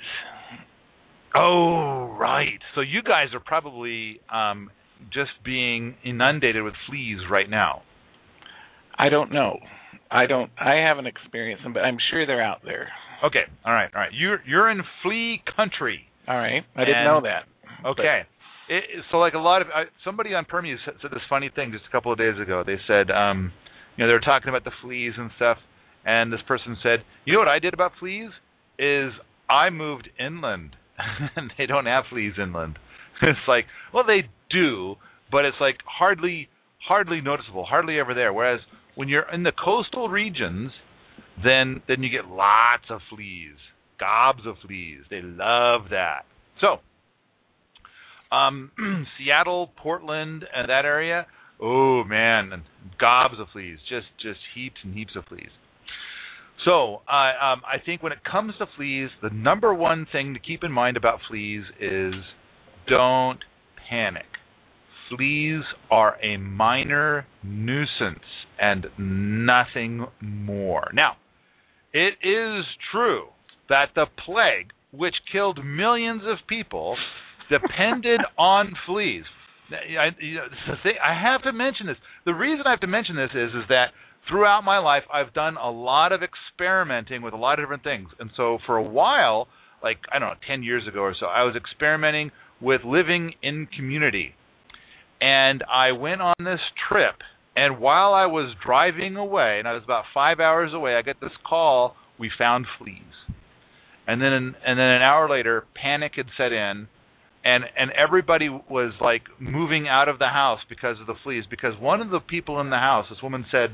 Oh, right. So you guys are probably just being inundated with fleas right now. I don't know. I haven't experienced them, but I'm sure they're out there. Okay. All right. You're in flea country. All right. I didn't know that. Okay. So like somebody on Permius said this funny thing just a couple of days ago. They said, they were talking about the fleas and stuff, and this person said, you know what I did about fleas? Is I moved inland, and they don't have fleas inland. It's like, well, they do, but it's like hardly noticeable, hardly ever there. Whereas when you're in the coastal regions, then you get lots of fleas, gobs of fleas. They love that. So, Seattle, Portland, and that area, oh man, gobs of fleas, just heaps and heaps of fleas. So, I think when it comes to fleas, the number one thing to keep in mind about fleas is don't panic. Fleas are a minor nuisance and nothing more. Now, it is true that the plague, which killed millions of people, depended on fleas. I have to mention this. The reason I have to mention this is that throughout my life, I've done a lot of experimenting with a lot of different things. And so for a while, 10 years ago or so, I was experimenting with living in community. And I went on this trip, and while I was driving away, and I was about 5 hours away, I get this call, we found fleas. And then an hour later, panic had set in, and everybody was moving out of the house because of the fleas. Because one of the people in the house, this woman said,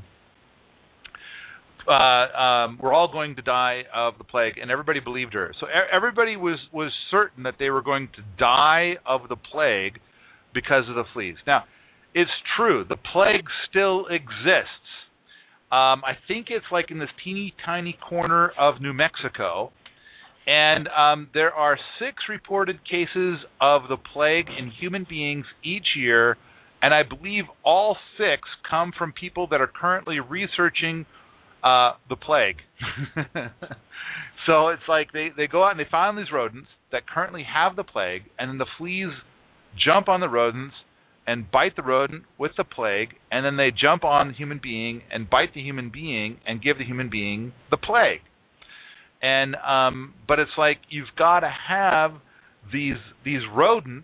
we're all going to die of the plague, and everybody believed her. So everybody was certain that they were going to die of the plague because of the fleas. Now, it's true. The plague still exists. I think it's in this teeny tiny corner of New Mexico, and there are 6 reported cases of the plague in human beings each year, and I believe all 6 come from people that are currently researching the plague. So it's they go out and they find these rodents that currently have the plague, and then the fleas jump on the rodents and bite the rodent with the plague, and then they jump on the human being and bite the human being and give the human being the plague. And but it's you've got to have these rodents.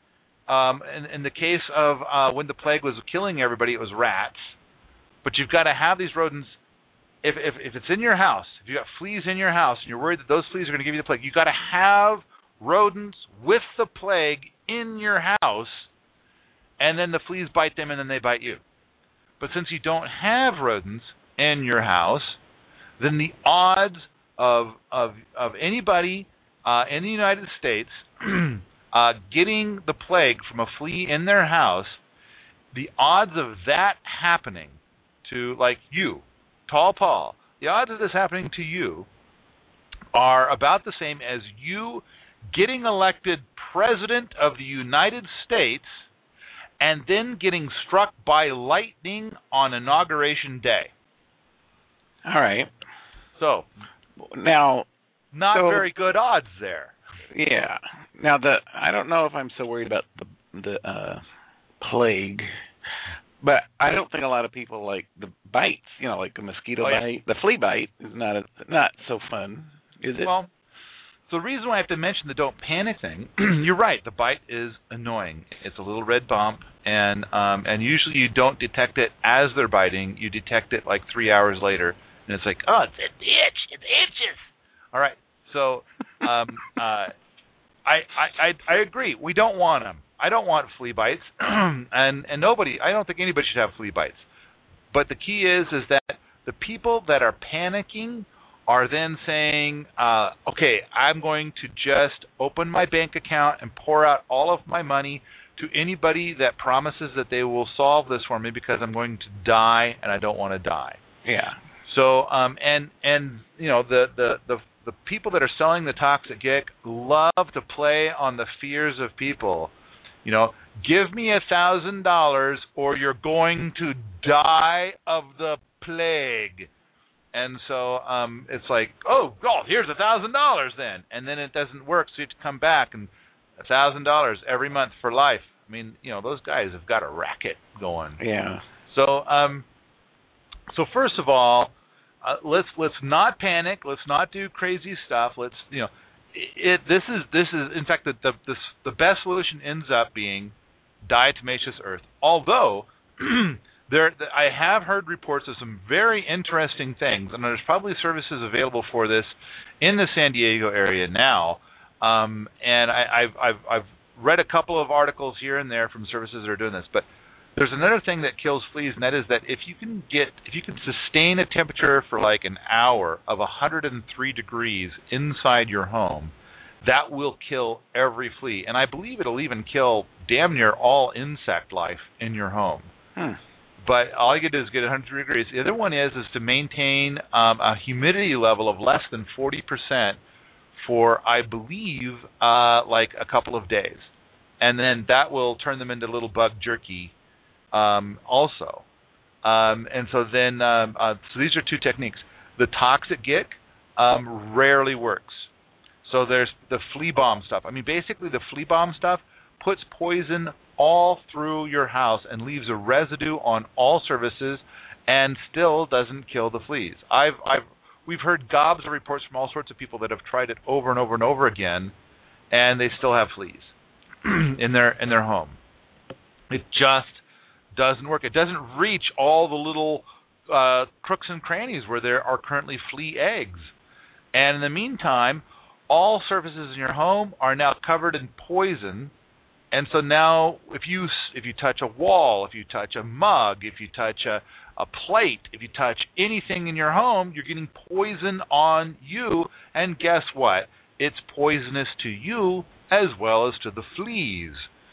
In the case of when the plague was killing everybody, it was rats. But you've got to have these rodents. If it's in your house, if you've got fleas in your house, and you're worried that those fleas are going to give you the plague, you've got to have rodents with the plague in your house, and then the fleas bite them, and then they bite you. But since you don't have rodents in your house, then the odds of anybody in the United States getting the plague from a flea in their house, the odds of that happening to, like you, Tall Paul, the odds of this happening to you are about the same as you getting elected President of the United States and then getting struck by lightning on Inauguration Day. All right. So, now, not very good odds there. Yeah. Now, I don't know if I'm so worried about the plague, but I don't think a lot of people like the bites. You know, like the mosquito bite. The flea bite is not so fun, is it? Well, so the reason why I have to mention the don't panic thing, you're right. The bite is annoying. It's a little red bump, and usually you don't detect it as they're biting. You detect it like 3 hours later, and it's like, oh, it's an itch. It itches. All right. So I agree. We don't want them. I don't want flea bites, and nobody. I don't think anybody should have flea bites. But the key is that the people that are panicking are then saying, okay, I'm going to just open my bank account and pour out all of my money to anybody that promises that they will solve this for me because I'm going to die and I don't want to die. Yeah. So and you know the people that are selling the Toxic Gick love to play on the fears of people. You know, give me $1,000 or you're going to die of the plague. And so it's like, oh, here's $1,000 then. And then it doesn't work, so you have to come back and $1,000 every month for life. I mean, you know, those guys have got a racket going. Yeah. So first of all, let's not panic. Let's not do crazy stuff. Let's, you know, this is in fact the best solution ends up being diatomaceous earth. Although I have heard reports of some very interesting things, and there's probably services available for this in the San Diego area now. And I've read a couple of articles here and there from services that are doing this, but there's another thing that kills fleas, and that is that if you can sustain a temperature for like an hour of 103 degrees inside your home, that will kill every flea. And I believe it'll even kill damn near all insect life in your home. But all you can do is get 103 degrees. The other one is to maintain a humidity level of less than 40% for, I believe, like a couple of days. And then that will turn them into little bug jerky also. And so then, so these are two techniques. The Toxic Gick rarely works. So there's the flea bomb stuff. I mean, basically the flea bomb stuff puts poison all through your house and leaves a residue on all surfaces and still doesn't kill the fleas. We've heard gobs of reports from all sorts of people that have tried it over and over and over again, and they still have fleas in their home. It just doesn't work. It doesn't reach all the little crooks and crannies where there are currently flea eggs. And in the meantime, all surfaces in your home are now covered in poison. And so now if you touch a wall, if you touch a mug, if you touch a plate, if you touch anything in your home, you're getting poison on you. And guess what? It's poisonous to you as well as to the fleas.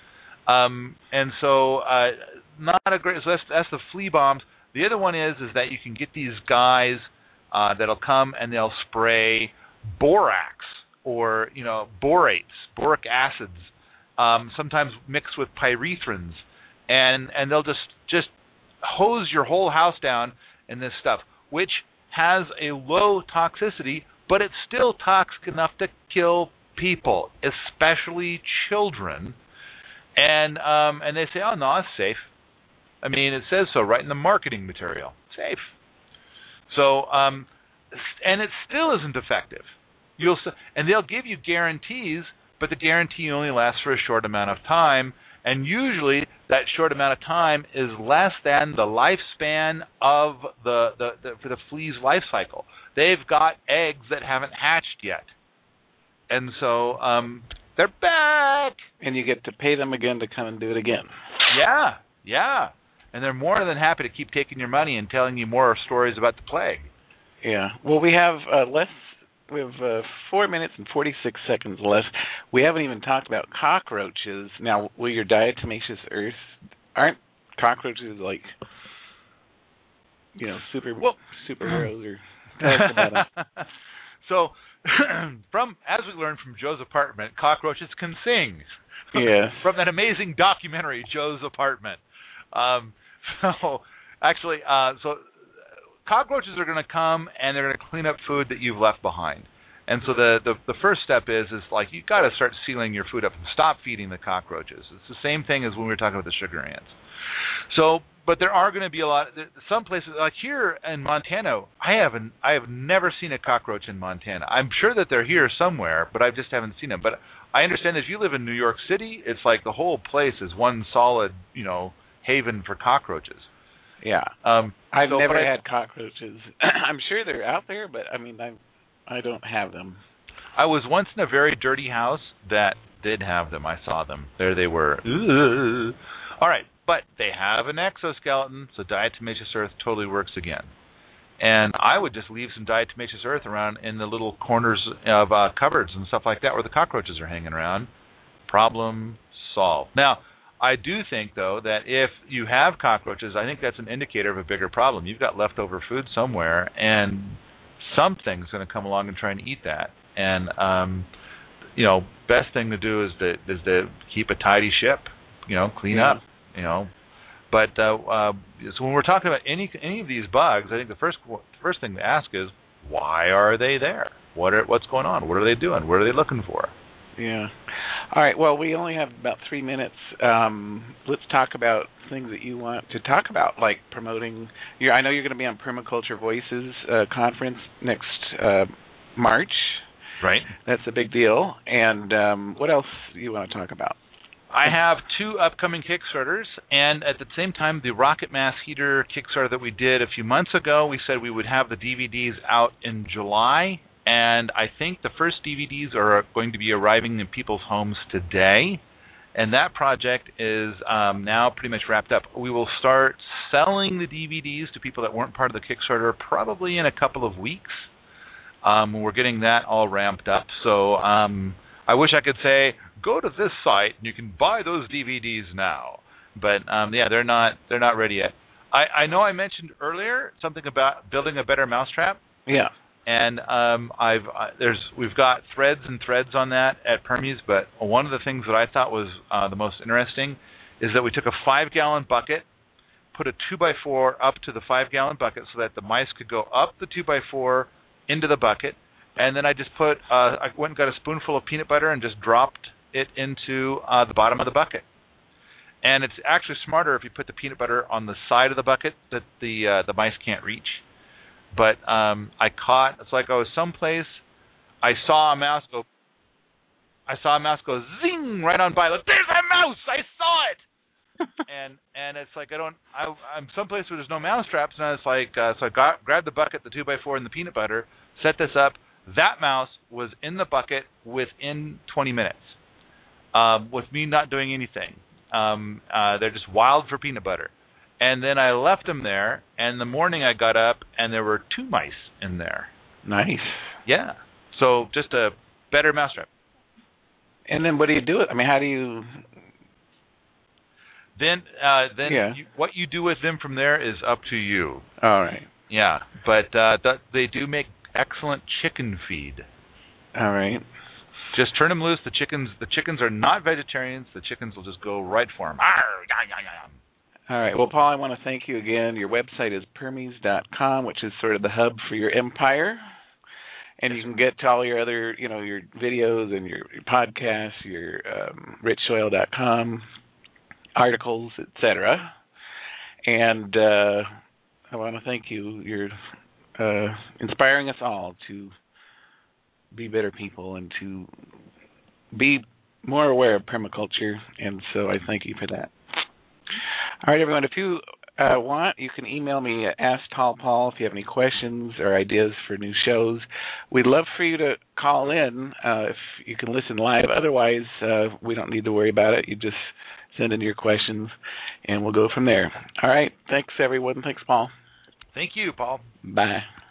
And so not a great. So that's the flea bombs. The other one is that you can get these guys that'll come and they'll spray borax or borates, boric acids, sometimes mixed with pyrethrins, and they'll just hose your whole house down in this stuff, which has a low toxicity, but it's still toxic enough to kill people, especially children. And they say, oh no, it's safe. I mean, it says so right in the marketing material. Safe. So, and it still isn't effective. And they'll give you guarantees but the guarantee only lasts for a short amount of time, and usually that short amount of time is less than the lifespan of for the flea's life cycle. They've got eggs that haven't hatched yet, and so they're back. And you get to pay them again to come and do it again. Yeah. And they're more than happy to keep taking your money and telling you more stories about the plague. Yeah. Well, we have 4 minutes and 46 seconds left. We haven't even talked about cockroaches. Now, will your diatomaceous earth, aren't cockroaches like, superheroes or tell us about them? So, as we learned from Joe's apartment, cockroaches can sing. Yeah. From that amazing documentary, Joe's Apartment. So cockroaches are going to come and they're going to clean up food that you've left behind. And so the first step is like you got to start sealing your food up and stop feeding the cockroaches. It's the same thing as when we were talking about the sugar ants. So, but there are going to be some places like here in Montana. I have never seen a cockroach in Montana. I'm sure that they're here somewhere, but I just haven't seen them. But I understand if you live in New York City, it's like the whole place is one solid, haven for cockroaches. Yeah. I've never had cockroaches. I'm sure they're out there, but I don't have them. I was once in a very dirty house that did have them. I saw them. There they were. Ugh. All right, but they have an exoskeleton, so diatomaceous earth totally works again. And I would just leave some diatomaceous earth around in the little corners of cupboards and stuff like that where the cockroaches are hanging around. Problem solved. Now, I do think, though, that if you have cockroaches, I think that's an indicator of a bigger problem. You've got leftover food somewhere, and something's going to come along and try and eat that. And, best thing to do is to keep a tidy ship, clean up, But so when we're talking about any of these bugs, I think the first thing to ask is, why are they there? What's going on? What are they doing? What are they looking for? Yeah. All right. Well, we only have about 3 minutes. Let's talk about things that you want to talk about, like promoting. I know you're going to be on Permaculture Voices conference next March. Right. That's a big deal. And what else do you want to talk about? I have 2 upcoming Kickstarters, and at the same time, the Rocket Mass Heater Kickstarter that we did a few months ago, we said we would have the DVDs out in July, and I think the first DVDs are going to be arriving in people's homes today, and that project is now pretty much wrapped up. We will start selling the DVDs to people that weren't part of the Kickstarter probably in a couple of weeks. We're getting that all ramped up, so I wish I could say, go to this site and you can buy those DVDs now. But they're not ready yet. I know I mentioned earlier something about building a better mousetrap. Yeah. And we've got threads and threads on that at Permies, but one of the things that I thought was the most interesting is that we took a 5-gallon bucket, put a 2x4 up to the 5-gallon bucket so that the mice could go up the 2x4 into the bucket, and then I just I went and got a spoonful of peanut butter and just dropped it into the bottom of the bucket. And it's actually smarter if you put the peanut butter on the side of the bucket that the mice can't reach. But it's like I was someplace, I saw a mouse go zing right on by. Like, there's a mouse! I saw it! and it's like I'm someplace where there's no mouse traps, and I was like, so I grabbed the bucket, the 2x4, and the peanut butter, set this up. That mouse was in the bucket within 20 minutes, with me not doing anything. They're just wild for peanut butter. And then I left them there, and in the morning I got up, and there were 2 mice in there. Nice. Yeah. So just a better mousetrap. And then what do you do? How do you... Then what you do with them from there is up to you. All right. Yeah, but they do make excellent chicken feed. All right. Just turn them loose. The chickens are not vegetarians. The chickens will just go right for them. All right. Well, Paul, I want to thank you again. Your website is Permies.com, which is sort of the hub for your empire. And you can get to all your other, your videos and your podcasts, your richsoil.com articles, etc. And I want to thank you. You're inspiring us all to be better people and to be more aware of permaculture, and so I thank you for that. All right, everyone, if you want, you can email me at AskTallPaul if you have any questions or ideas for new shows. We'd love for you to call in if you can listen live. Otherwise, we don't need to worry about it. You just send in your questions, and we'll go from there. All right, thanks, everyone. Thanks, Paul. Thank you, Paul. Bye.